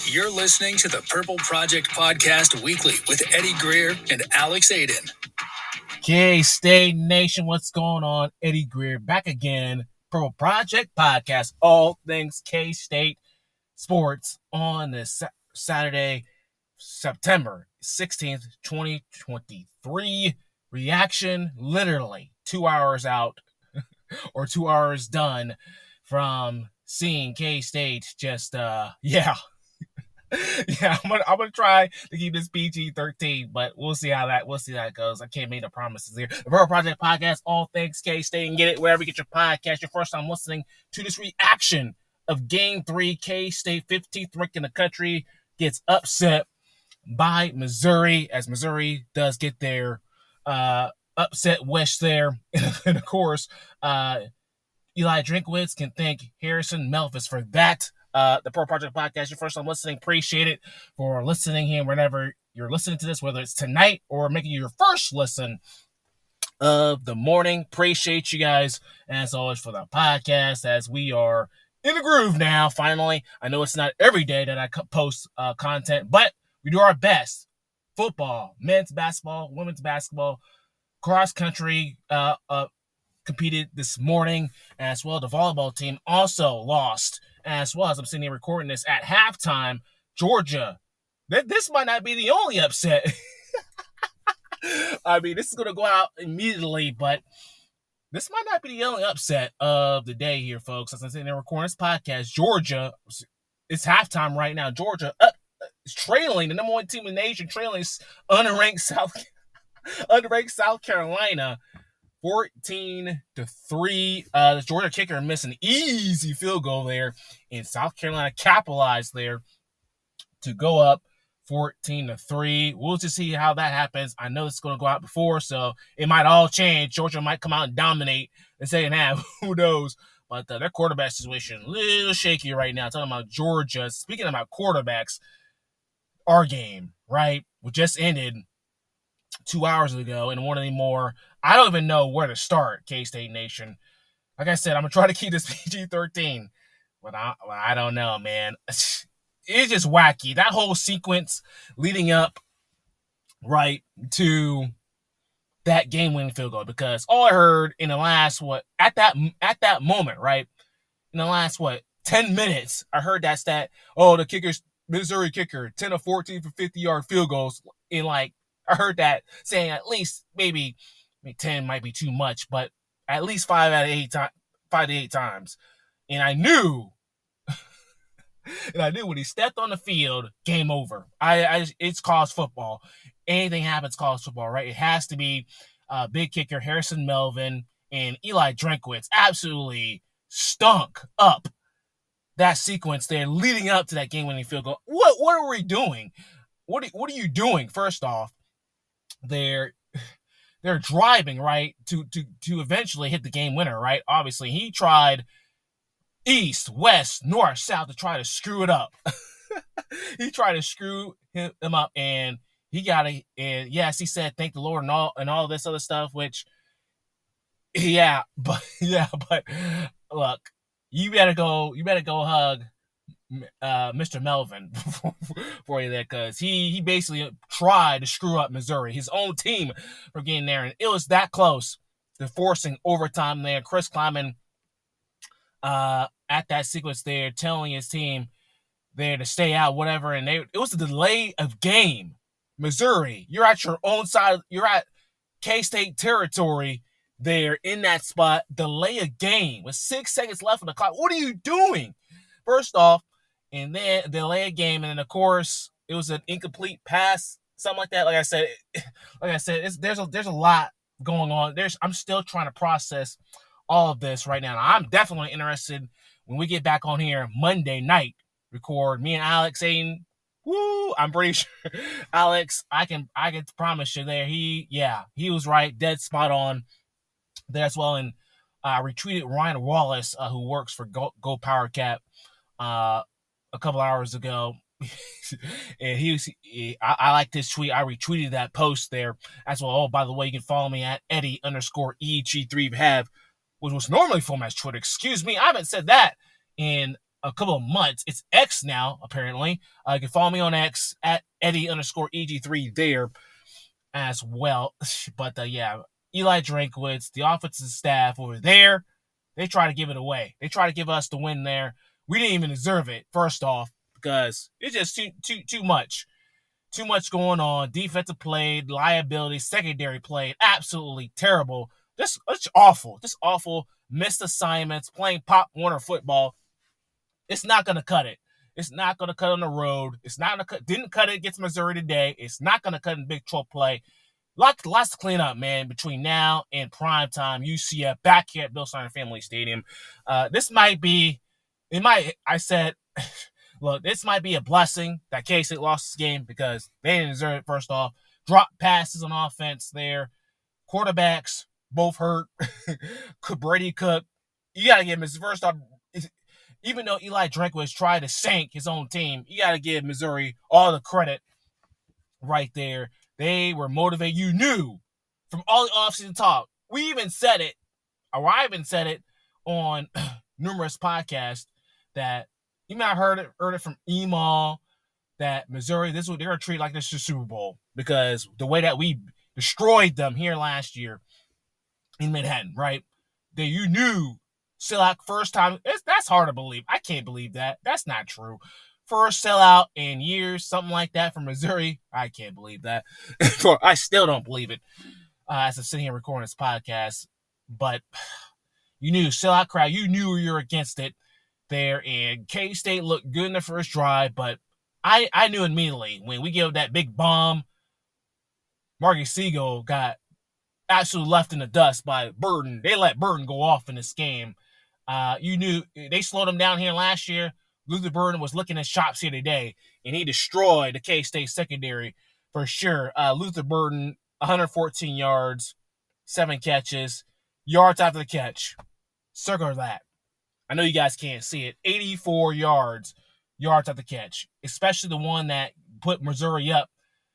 You're listening to the Purple Project Podcast Weekly with Eddie Greer and Alex Aiden. K-State Nation, what's going on? Eddie Greer back again. Purple Project Podcast, all things K-State sports on this Saturday, September 16th, 2023. Reaction, literally 2 hours out or 2 hours done from seeing K-State just, yeah, I'm gonna try to keep this PG-13, but we'll see how that goes. I can't make no promises here. The Purple Project Podcast, all things K-State, and get it wherever you get your podcast. Your first time listening to this reaction of Game 3, K-State, 15th ranked in the country, gets upset by Missouri, as Missouri does get their upset wish there. And of course, Eli Drinkwitz can thank Harrison Melvis for that. The Purple Project Podcast, your first time listening, appreciate it for listening here whenever you're listening to this, whether it's tonight or making your first listen of the morning. Appreciate you guys, as always, for the podcast, as we are in the groove now, finally. I know it's not every day that I post content, but we do our best. Football, men's basketball, women's basketball, cross country, competed this morning, as well. The volleyball team also lost, as well. As I'm sitting here recording this at halftime. Georgia, this might not be the only upset. I mean, this is going to go out immediately, but this might not be the only upset of the day here, folks. As I'm sitting there recording this podcast, Georgia, it's halftime right now. Georgia is trailing the number one team in the nation, trailing unranked South Carolina 14-3. The Georgia kicker missed an easy field goal there, and South Carolina capitalized there to go up 14-3. We'll just see how that happens. I know it's going to go out before, so it might all change. Georgia might come out and dominate the second half. Who knows? But their quarterback situation a little shaky right now. Talking about Georgia. Speaking about quarterbacks, our game, right, which just ended 2 hours ago, and one anymore. I don't even know where to start, K-State Nation. Like I said, I'm going to try to keep this PG-13, but I don't know, man. It's just wacky. That whole sequence leading up, right, to that game-winning field goal, because all I heard in the last, at that moment, right, in the last, 10 minutes, I heard that stat, the Missouri kicker, 10 of 14 for 50-yard field goals, in I heard that saying at least maybe 10 might be too much, but at least 5 to 8 times. And I knew when he stepped on the field, game over. It's college football. Anything happens college football, right? It has to be big kicker Harrison Melvin and Eli Drinkwitz absolutely stunk up that sequence there leading up to that game-winning field goal. What are we doing? What are you doing? First off, they're driving, right, to eventually hit the game winner, right? Obviously, he tried east, west, north, south to try to screw it up. He tried to screw him up, and he got it. And yes, he said thank the Lord and all this other stuff, which but look, you better go hug Mr. Melvin for you there, because he basically tried to screw up Missouri, his own team, from getting there, and it was that close to forcing overtime there. Chris Kleiman at that sequence there telling his team there to stay out, whatever, and it was a delay of game. Missouri, you're at your own side, you're at K-State territory there in that spot, delay a game with 6 seconds left on the clock. What are you doing? First off, and then delay a game, and then of course it was an incomplete pass, something like that. Like I said, there's a lot going on. I'm still trying to process all of this right now. I'm definitely interested when we get back on here Monday night, record me and Alex Aiden. Woo! I'm pretty sure Alex, I can promise you there. He was right, dead spot on there as well. And I retweeted Ryan Wallace, who works for Go Power Cap, a couple hours ago. And I liked his tweet. I retweeted that post there as well. Oh, by the way, you can follow me at Eddie_EG3have, which was normally for my Twitter. Excuse me, I haven't said that in a couple of months. It's X now, apparently. You can follow me on X at Eddie_EG3 there as well. But yeah, Eli Drinkwitz, the offensive staff over there, they try to give it away. They try to give us the win there. We didn't even deserve it, first off, because it's just too much. Too much going on. Defensive play, liability, secondary play, absolutely terrible. Just awful. Just awful. Missed assignments, playing Pop Warner football. It's not going to cut it. It's not going to cut on the road. It's not going to cut. Didn't cut it against Missouri today. It's not going to cut in Big 12 play. Lots to clean up, man, between now and primetime UCF back here at Bill Snyder Family Stadium. This might be, look, this might be a blessing that K-State lost this game because they didn't deserve it, first off. Drop passes on offense there. Quarterbacks, both hurt. Brady Cook, you got to give him his first off. Even though Eli Drinkwitz tried to sink his own team, you got to give Missouri all the credit right there. They were motivated. You knew from all the offseason talk. We even said it, or I even said it on numerous podcasts that even I heard it from Email that Missouri, this is what they're going to treat like this is Super Bowl because the way that we destroyed them here last year in Manhattan, right? That you knew sellout first time. That's hard to believe. I can't believe that. That's not true. First sellout in years, something like that for Missouri. I can't believe that. I still don't believe it as I'm sitting here recording this podcast. But you knew sellout crowd. You knew you were against it there. And K-State looked good in the first drive. But I knew immediately when we gave that big bomb, Marcus Siegel got absolutely left in the dust by Burton. They let Burton go off in this game. You knew they slowed him down here last year. Luther Burden was licking his chops here today, and he destroyed the K-State secondary for sure. Luther Burden, 114 yards, 7 catches, yards after the catch. Circle that. I know you guys can't see it. 84 yards after the catch, especially the one that put Missouri up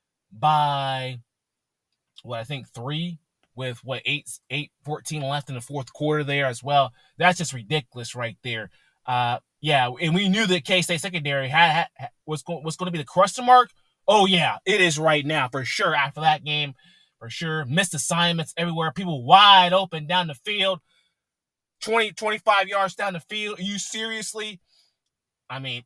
by, I think 3 with 8:14 left in the fourth quarter there as well. That's just ridiculous right there. Yeah, and we knew that K-State secondary was going to be the question mark. Oh, yeah, it is right now for sure after that game. For sure. Missed assignments everywhere. People wide open down the field. 20, 25 yards down the field. Are you seriously? I mean,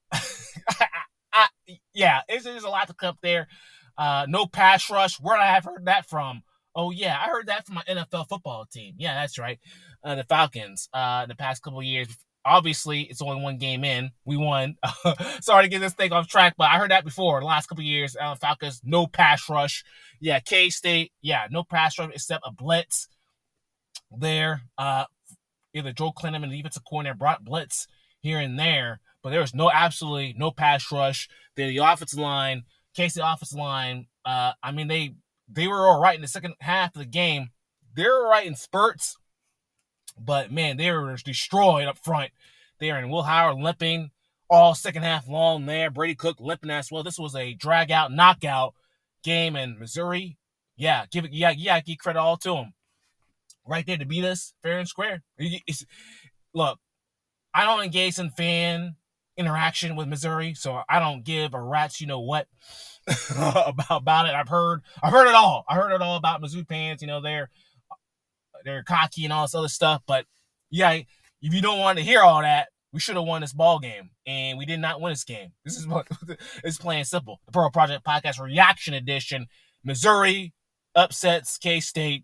yeah, there's a lot to come up there. No pass rush. Where did I have heard that from? Oh, yeah, I heard that from my NFL football team. Yeah, that's right. The Falcons, the past couple of years. Obviously, it's only one game in. We won. Sorry to get this thing off track, but I heard that before. The last couple of years, Falcons, no pass rush. Yeah, K-State, yeah, no pass rush except a blitz there. Either Joe Clinton and the defensive coordinator brought blitz here and there, but there was absolutely no pass rush. The offensive line, K-State offensive line, I mean, they were all right in the second half of the game. They were all right in spurts. But, man, they were destroyed up front there. And Will Howard limping all second half long there. Brady Cook limping as well. This was a drag-out, knockout game. And Missouri, yeah, give credit all to them. Right there to beat us fair and square. Look, I don't engage in fan interaction with Missouri, so I don't give a rat's you know what about it. I've heard it all. I heard it all about Mizzou fans. You know, they're cocky and all this other stuff, but yeah, if you don't want to hear all that, we should have won this ball game, and we did not win this game. This is what it's plain and simple. The Pearl Project Podcast Reaction Edition. Missouri upsets K-State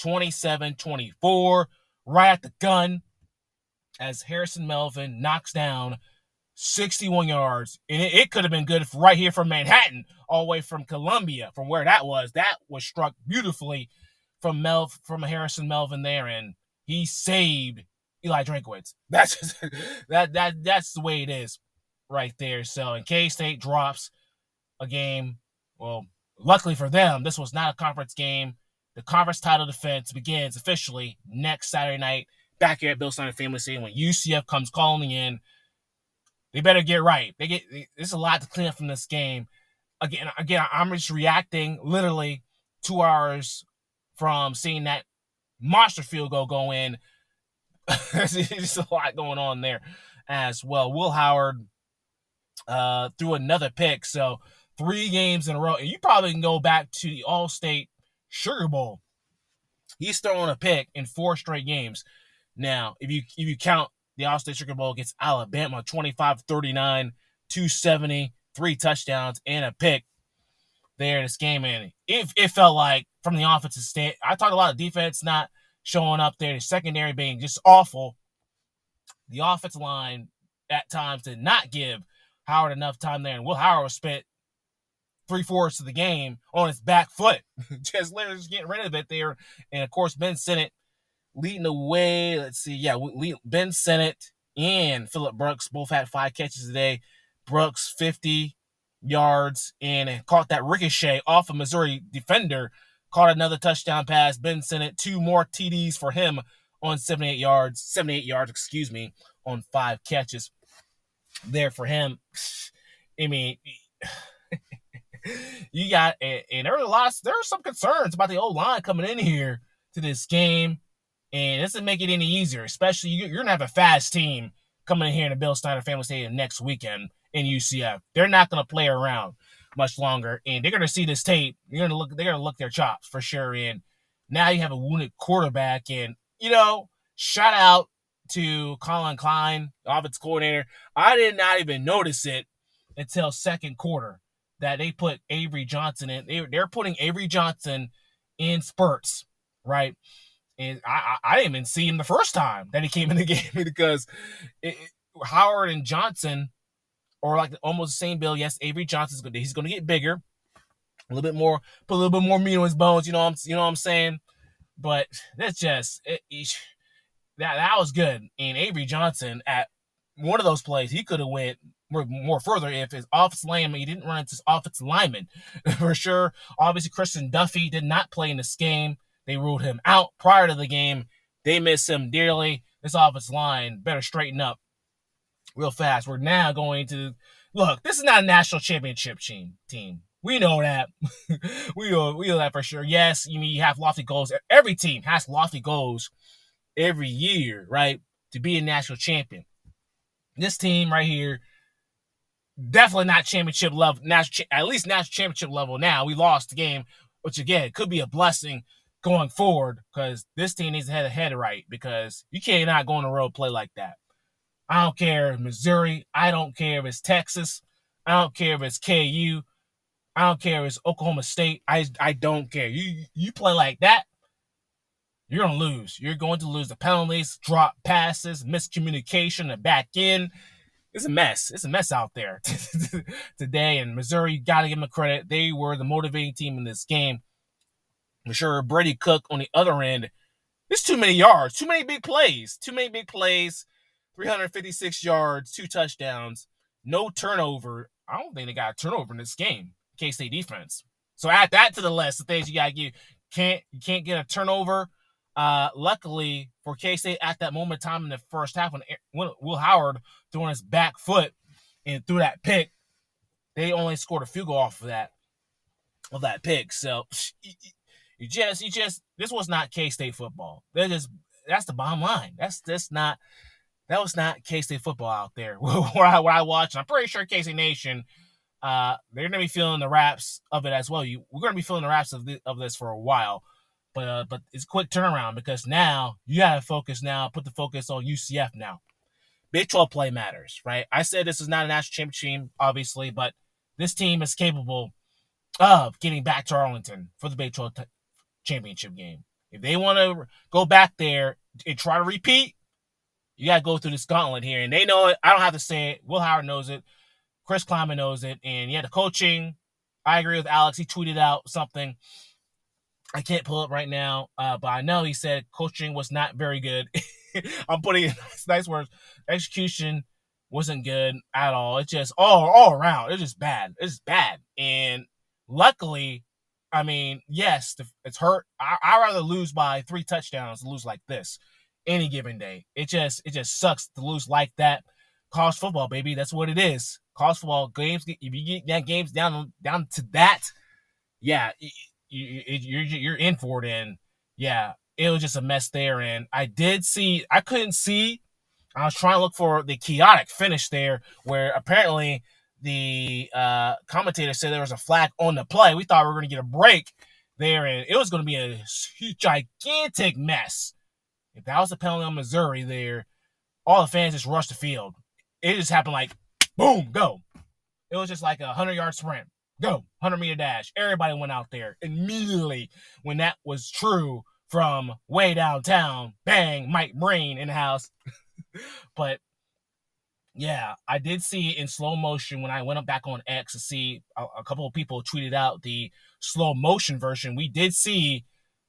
27-24, right at the gun, as Harrison Melvin knocks down 61 yards, and it could have been good right here from Manhattan, all the way from Columbia, from where that was. That was struck beautifully from Harrison Melvin there, and he saved Eli Drinkwitz. That's just, that's the way it is right there. So, and K-State drops a game. Well, luckily for them, this was not a conference game. The conference title defense begins officially next Saturday night back here at Bill Snyder Family Stadium when UCF comes calling in. They better get right. There's a lot to clean up from this game. Again, I'm just reacting literally 2 hours from seeing that monster field goal go in. There's just a lot going on there as well. Will Howard threw another pick. So 3 games in a row. And you probably can go back to the All-State Sugar Bowl. He's throwing a pick in 4 straight games. Now, if you count the All-State Sugar Bowl against Alabama, 25-39, 270, 3 touchdowns, and a pick there in this game. And it felt like from the offensive stand, I talked a lot of defense not showing up there, the secondary being just awful. The offensive line at times did not give Howard enough time there, and Will Howard was spent 3/4 of the game on his back foot, just literally just getting rid of it there. And of course, Ben Sinnott leading the way. Let's see, Ben Sinnott and Phillip Brooks both had 5 catches today. Brooks 50 yards and caught that ricochet off a Missouri defender. Caught another touchdown pass. Ben Sinnott 2 more TDs for him on 78 yards, on 5 catches there for him. I mean, you got, and there are some concerns about the O-line coming in here to this game, and this doesn't make it any easier, especially you're going to have a fast team coming in here in the Bill Snyder Family Stadium next weekend in UCF. They're not going to play around much longer, and they're going to see this tape. They're going to look their chops for sure, and now you have a wounded quarterback, and, shout out to Colin Klein, the offensive coordinator. I did not even notice it until second quarter that they put Avery Johnson in. They're putting Avery Johnson in spurts, right? And I didn't even see him the first time that he came in the game because Howard and Johnson are like almost the same build. Yes, Avery Johnson's good. He's going to get bigger, a little bit more, put a little bit more meat on his bones. You know what I'm saying? But that's just that was good. And Avery Johnson at one of those plays, he could have went more further if his offensive lineman, he didn't run into his offensive lineman for sure. Obviously, Christian Duffy did not play in this game. They ruled him out prior to the game. They miss him dearly. This offensive line better straighten up real fast. We're now going to look. This is not a national championship team. We know that. we know that for sure. Yes, you have lofty goals. Every team has lofty goals every year, right? To be a national champion. This team right here, definitely not championship level. At least national championship level. Now we lost the game, which again could be a blessing going forward because this team needs to have a head right because you cannot go on the road play like that. I don't care if Missouri. I don't care if it's Texas. I don't care if it's KU. I don't care if it's Oklahoma State. I don't care. You play like that, you're going to lose. You're going to lose the penalties, drop passes, miscommunication, and back in. It's a mess. It's a mess out there today. And Missouri, you got to give them credit. They were the motivating team in this game. I'm sure Brady Cook on the other end, there's too many yards, too many big plays, 356 yards, 2 touchdowns, no turnover. I don't think they got a turnover in this game, K-State defense. So add that to the list of things you got to give. You can't get a turnover. Luckily for K-State at that moment in time in the first half when Will Howard throwing his back foot and threw that pick, they only scored a field goal off of that pick. So you just this was not K-State football. That's the bottom line. That was not K-State football out there where I watched. I'm pretty sure K-State Nation, they're going to be feeling the raps of it as well. We're going to be feeling the raps of this for a while. But it's a quick turnaround because now you got to put the focus on UCF now. Big 12 play matters, right? I said this is not a national championship team, obviously, but this team is capable of getting back to Arlington for the Big 12 championship game. If they want to go back there and try to repeat, you got to go through this gauntlet here. And they know it. I don't have to say it. Will Howard knows it. Chris Klieman knows it. And the coaching, I agree with Alex. He tweeted out something. I can't pull it right now, but I know he said coaching was not very good. I'm putting in nice words. Execution wasn't good at all. It's just all around. It's just bad. It's bad. And luckily, I mean, yes, it's hurt. I'd rather lose by 3 touchdowns than lose like this any given day. It just sucks to lose like that. College football, baby. That's what it is. College football games. If you get that games down to that, yeah. You're in for it, and yeah, it was just a mess there. And I couldn't see I was trying to look for the chaotic finish there, where apparently the commentator said there was a flag on the play. We thought we were going to get a break there, and it was going to be a gigantic mess. If that was a penalty on Missouri there, all the fans just rushed the field. It just happened like, boom, go. It was just like a 100-yard sprint. Go, 100-meter dash. Everybody went out there immediately when that was true from way downtown. Bang, Mike Breen in the house. But yeah, I did see it in slow motion when I went up back on X to see a couple of people tweeted out the slow motion version. We did see,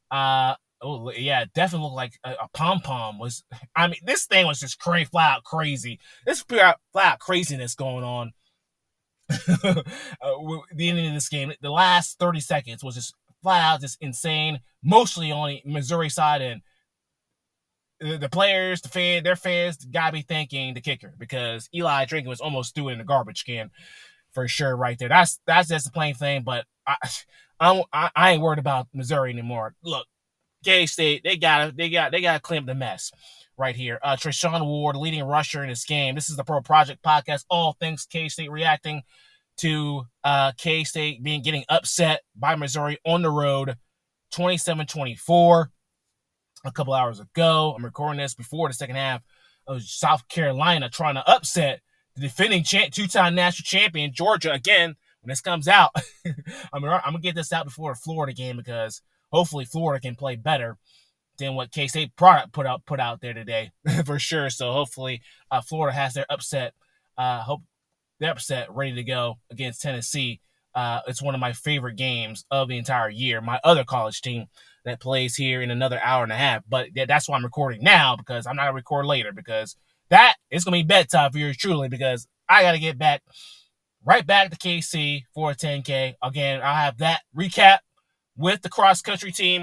it definitely looked like a pom-pom was. I mean, this thing was just flat out crazy. This flat out craziness going on. The ending of this game, the last 30 seconds was just flat out just insane, mostly on the Missouri side, and the players, their fans gotta be thanking the kicker, because Eli Drinkwitz was almost threw it in the garbage can for sure right there. That's just the plain thing. But I ain't worried about Missouri anymore. Look, K-State, they gotta clean up the mess right here. Treshaun Ward, leading rusher in this game. This is the Pro Project Podcast. All things K-State, reacting to K-State getting upset by Missouri on the road, 27-24. A couple hours ago. I'm recording this before the second half of South Carolina trying to upset the defending two-time national champion Georgia again. When this comes out, I'm gonna get this out before the Florida game, because hopefully Florida can play better than what K-State put out there today for sure. So hopefully Florida has their upset ready to go against Tennessee. It's one of my favorite games of the entire year. My other college team that plays here in another hour and a half. But that's why I'm recording now, because I'm not going to record later, because that is going to be bedtime for yours truly, because I got to get right back to KC for a 10K. Again, I'll have that recap with the cross-country team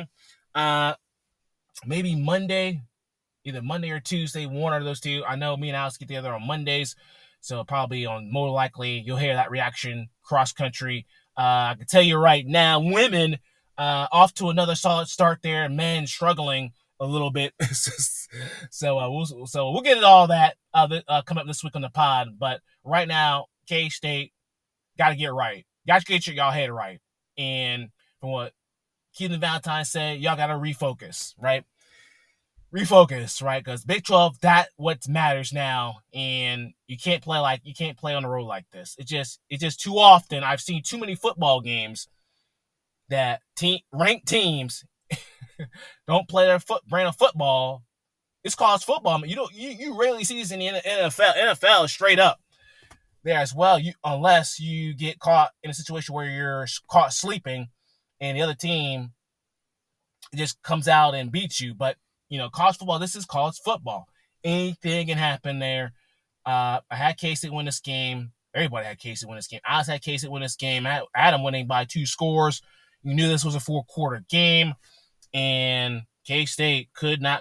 maybe Monday, either Monday or Tuesday, one of those two. I know me and Alex get together on Mondays, so probably more likely you'll hear that reaction cross-country. I can tell you right now, women off to another solid start there. Men struggling a little bit. So we'll get into all that coming up this week on the pod. But right now, K-State got to get right. Got to get y'all head right. And from what Keelan Valentine said, y'all got to refocus, right? Refocus, right? Because Big 12, that what matters now, and you can't play on the road like this. It's just too often. I've seen too many football games that ranked teams don't play their brand of football. It's college football. You rarely see this in the NFL. NFL is straight up there as well. Unless you get caught in a situation where you're caught sleeping, and the other team just comes out and beats you. But college football, this is college football. Anything can happen there. I had K-State win this game. Everybody had K-State win this game. I had K-State win this game. I had them winning by 2 scores. You knew this was a 4-quarter game, and K-State did not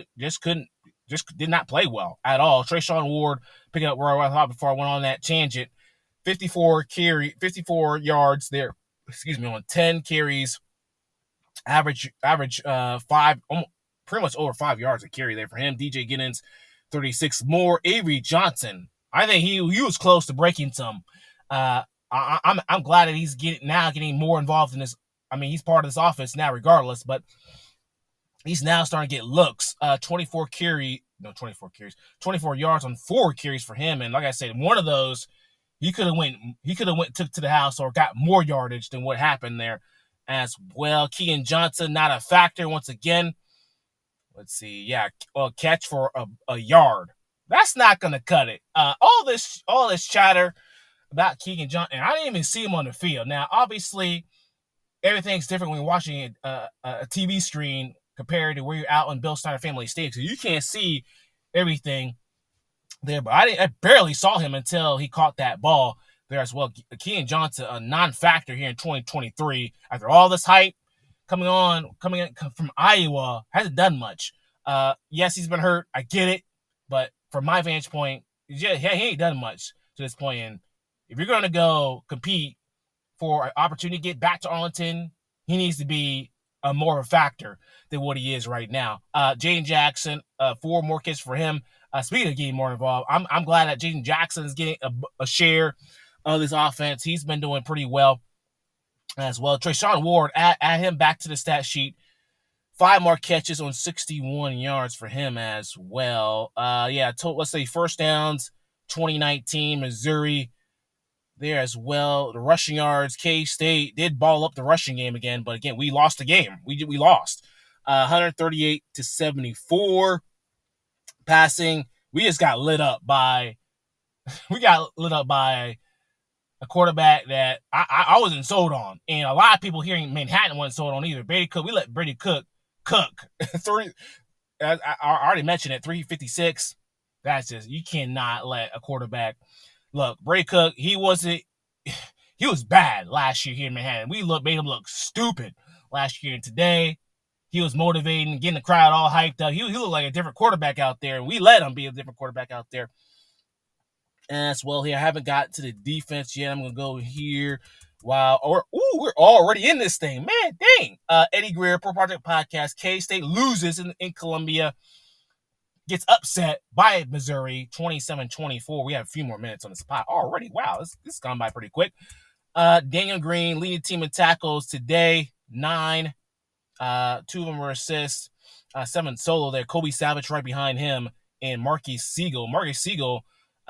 play well at all. Treshaun Ward, picking up where I thought before I went on that tangent, 54 yards there. On 10 carries, average 5, pretty much over 5 yards a carry there for him. DJ Giddens, 36 more. Avery Johnson, I think he was close to breaking some. I'm glad that he's getting more involved in this. I mean, he's part of this offense now, regardless, but he's now starting to get looks. 24 yards on 4 carries for him, and like I said, one of those he could have took to the house or got more yardage than what happened there as well. Keaton Johnson, not a factor once again. Let's see, catch for a yard. That's not gonna cut it. All this chatter about Keegan Johnson, and I didn't even see him on the field. Now, obviously, everything's different when you're watching a TV screen compared to where you're out on Bill Snyder Family Stadium. So you can't see everything there. But I barely saw him until he caught that ball there as well. Keegan Johnson, a non-factor here in 2023. After all this hype coming in from Iowa, hasn't done much. Yes, he's been hurt. I get it. But from my vantage point, he ain't done much to this point. And if you're going to go compete for an opportunity to get back to Arlington, he needs to be more of a factor than what he is right now. Jaden Jackson, 4 more kicks for him. Speaking of getting more involved, I'm glad that Jaden Jackson is getting a share of this offense. He's been doing pretty well as well. Treshaun Ward, add him back to the stat sheet. 5 more catches on 61 yards for him as well. Let's say first downs, 2019, Missouri there as well. The rushing yards, K-State did ball up the rushing game again, but again, we lost the game. We lost 138-74. Passing, we just got lit up by a quarterback that I wasn't sold on, and a lot of people here in Manhattan wasn't sold on either. Brady Cook, we let Brady Cook. I already mentioned it, 356. That's just, you cannot let a quarterback. Look, Brady Cook, he was bad last year here in Manhattan. We made him look stupid last year, and today he was motivating, getting the crowd all hyped up. He looked like a different quarterback out there, and we let him be a different quarterback out there as well. Here, I haven't got to the defense yet. I'm gonna go here. Wow, we're already in this thing, man. Dang. Eddie Greer, Pro Project Podcast. K-State loses in Columbia, gets upset by Missouri, 27-24. We have a few more minutes on the spot already. Wow, this has gone by pretty quick. Daniel Green leading team in tackles today, 9. 2 of them were assists, 7 solo there. Kobe Savage right behind him, and Marquis Siegel. Marquis Siegel,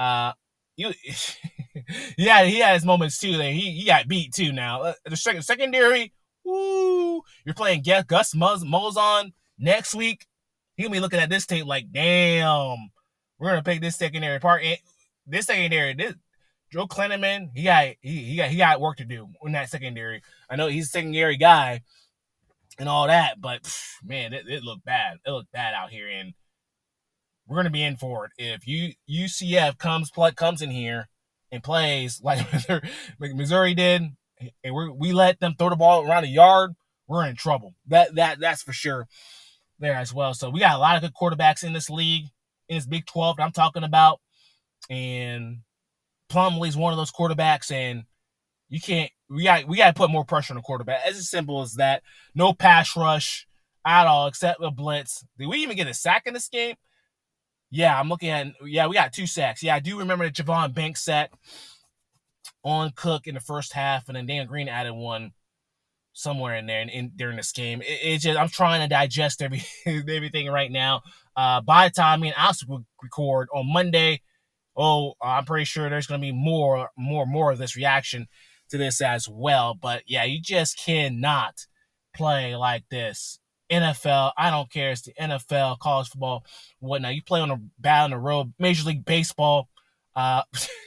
he had his moments too. There, he got beat too. Now the secondary, woo! You're playing Gus Malzahn next week. He'll be looking at this tape like, damn, we're gonna pick this secondary apart. And this Joe Klinneman, he got work to do in that secondary. I know he's a secondary guy and all that, but man, it looked bad. It looked bad out here, and we're going to be in for it. If UCF comes in here and plays like Missouri did, and we let them throw the ball around the yard, we're in trouble. That's for sure there as well. So we got a lot of good quarterbacks in this league, in this Big 12 that I'm talking about, and Plumlee's one of those quarterbacks, and we got to put more pressure on the quarterback. It's as simple as that. No pass rush at all except a blitz. Did we even get a sack in this game? Yeah, I'm looking at. Yeah, we got 2 sacks. Yeah, I do remember the Javon Banks sack on Cook in the first half, and then Dan Green added one somewhere in there during this game. It's just, I'm trying to digest everything right now. By the time me and Alex will record on Monday, I'm pretty sure there's going to be more of this reaction to this as well. But yeah, you just cannot play like this. NFL, I don't care. It's the NFL, college football, whatnot. You play on a bat on the road, Major League Baseball. I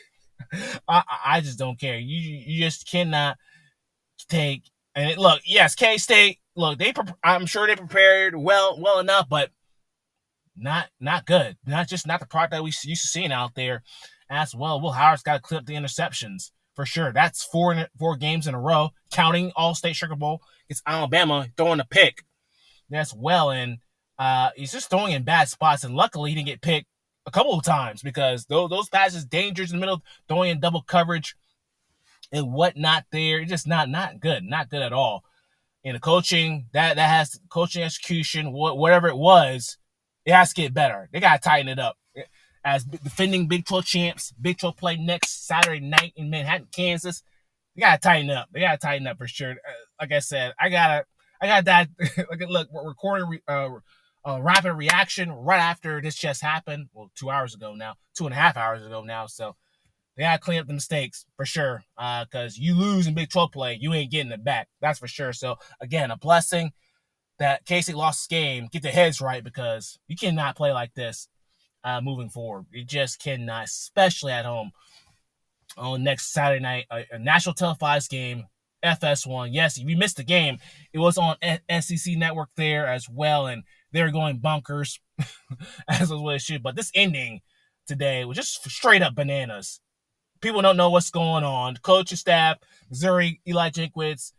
just don't care. You just cannot take. And look, yes, K-State. Look, I'm sure they prepared well enough, but not good. Not the product that we used to seeing out there as well. Will Howard's got to clip the interceptions for sure. That's 4 games in a row, counting All-State Sugar Bowl. It's Alabama throwing a pick as well, and he's just throwing in bad spots. And luckily, he didn't get picked a couple of times because those passes dangerous in the middle, throwing in double coverage and whatnot. There, it's just not good at all. And the coaching that has coaching execution, whatever it was. It has to get better. They got to tighten it up. As defending Big 12 champs, Big 12 play next Saturday night in Manhattan, Kansas. They got to tighten up. They got to tighten up for sure. Like I said, I got that. Look, we're recording rapid reaction right after this just happened. Well, 2 hours ago now, 2.5 hours ago now. So they got to clean up the mistakes for sure. Because you lose in Big 12 play, you ain't getting it back. That's for sure. So again, a blessing that K-State lost this game. Get their heads right, because you cannot play like this moving forward. You just cannot, especially at home on next Saturday night, a national televised game, FS1. Yes, if you missed the game, it was on SEC Network there as well, and they were going bunkers as was what it should. But this ending today was just straight up bananas. People don't know what's going on. Coaching staff, Missouri, Eli Jenkwitz,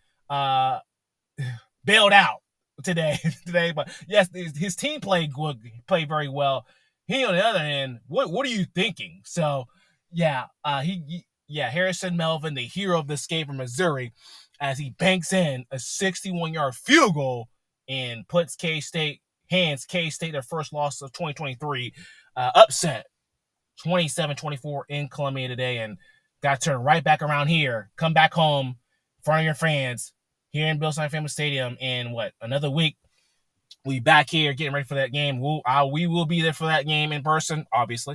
bailed out today, but yes, his team played very well. He, on the other hand, what are you thinking? So, yeah, Harrison Melvin, the hero of this game from Missouri, as he banks in a 61-yard field goal and puts K-State their first loss of 2023 upset 27-24 in Columbia today, and got to turn right back around here, come back home in front of your fans here in Bill Snyder Family Stadium in another week. We back here getting ready for that game. We will be there for that game in person, obviously.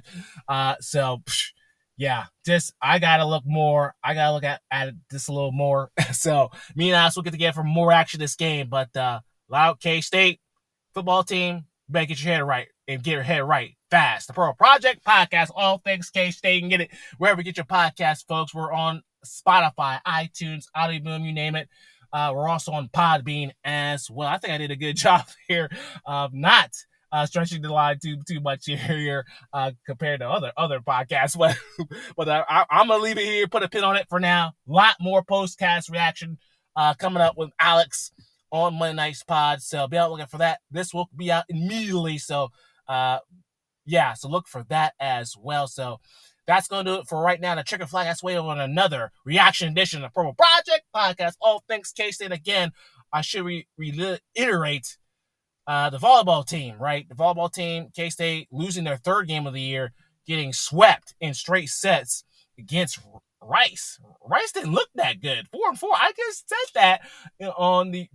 Yeah, I gotta look at this a little more. So me and Alex will get together for more action this game. But Loud K-State football team, better get your head right and get your head right fast. The Pearl Project Podcast, all things K-State. You can get it wherever you get your podcast, folks. We're on Spotify, iTunes, Audioboom, you name it. We're also on Podbean as well. I think I did a good job here of not stretching the line too much here compared to other podcasts. But I'm going to leave it here, put a pin on it for now. A lot more postcast reaction coming up with Alex on Monday Night's Pod. So be out looking for that. This will be out immediately. So, so look for that as well. So that's going to do it for right now. The Chicken Flag has waited on another reaction edition of Purple Project Podcast. All things K-State. Again, I should reiterate the volleyball team, right? The volleyball team, K-State, losing their third game of the year, getting swept in straight sets against Rice. Rice didn't look that good. 4-4. I just said that on the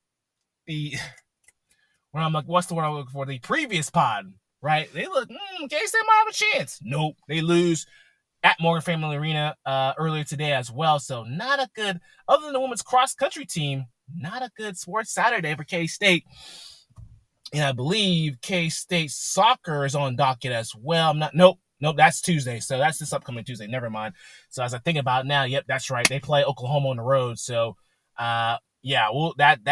when I'm like, what's the word I'm looking for? The previous pod. Right? They look, K-State might have a chance. Nope. They lose at Morgan Family Arena earlier today as well. So not a good, other than the women's cross-country team, not a good sports Saturday for K-State. And I believe K-State soccer is on docket as well. Nope, that's Tuesday. So that's this upcoming Tuesday. Never mind. So as I think about it now, yep, that's right. They play Oklahoma on the road. So, we'll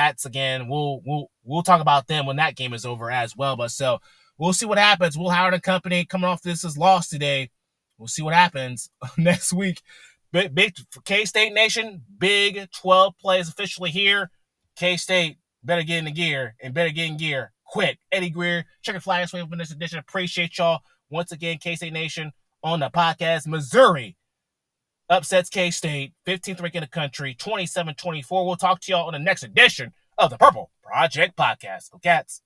talk about them when that game is over as well. But so, we'll see what happens. Will Howard and company coming off this loss today. We'll see what happens next week. Big for K-State Nation. Big 12 plays officially here. K-State better get in the gear and better get in gear quick. Eddie Greer, Chicken Flag swing for this edition. Appreciate y'all once again. K-State Nation on the podcast. Missouri upsets K-State, 15th rank in the country, 27-24. We'll talk to y'all on the next edition of the Purple Project Podcast. Go Cats.